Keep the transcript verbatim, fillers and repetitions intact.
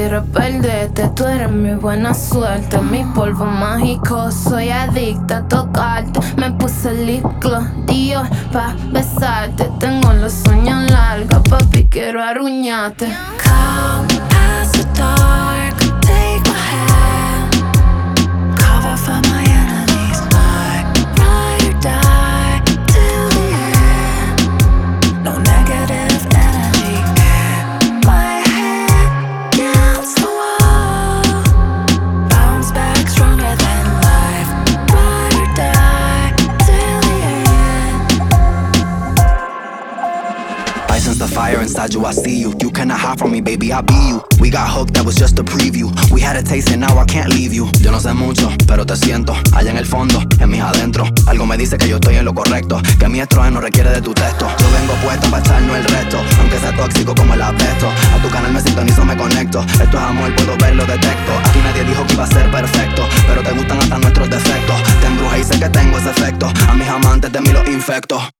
quiero perderte. Tú eres mi buena suerte, mi polvo mágico. Soy adicta a tocarte. Me puse lip gloss Dior pa' besarte. Tengo los sueños largos, papi, quiero arruñarte. Come past the dark, take my hand, cover for my enemies. I ride or die till the end. No negative energy. Hit my head against the wall, bounce back stronger than life. Ride or die till the end. I sense the fire inside you, I see you. You cannot hide from me, baby, I be you. We got hooked, that was just a preview. We had a taste and now I can't leave you. Yo no sé mucho, pero te siento allá en el fondo, en mis adentro. Algo me dice que yo estoy en lo correcto, que mi estrógeno requiere de tu texto. Yo vengo puesto para echarnos el resto, aunque sea tóxico como el asbesto. A tu canal me sintonizo, me conecto. Esto es amor, puedo verlo, detecto. Aquí nadie dijo que iba a ser perfecto, pero te gustan hasta nuestros defectos. Te embrujé y sé que tengo ese efecto. A mis amantes de mí los infecto.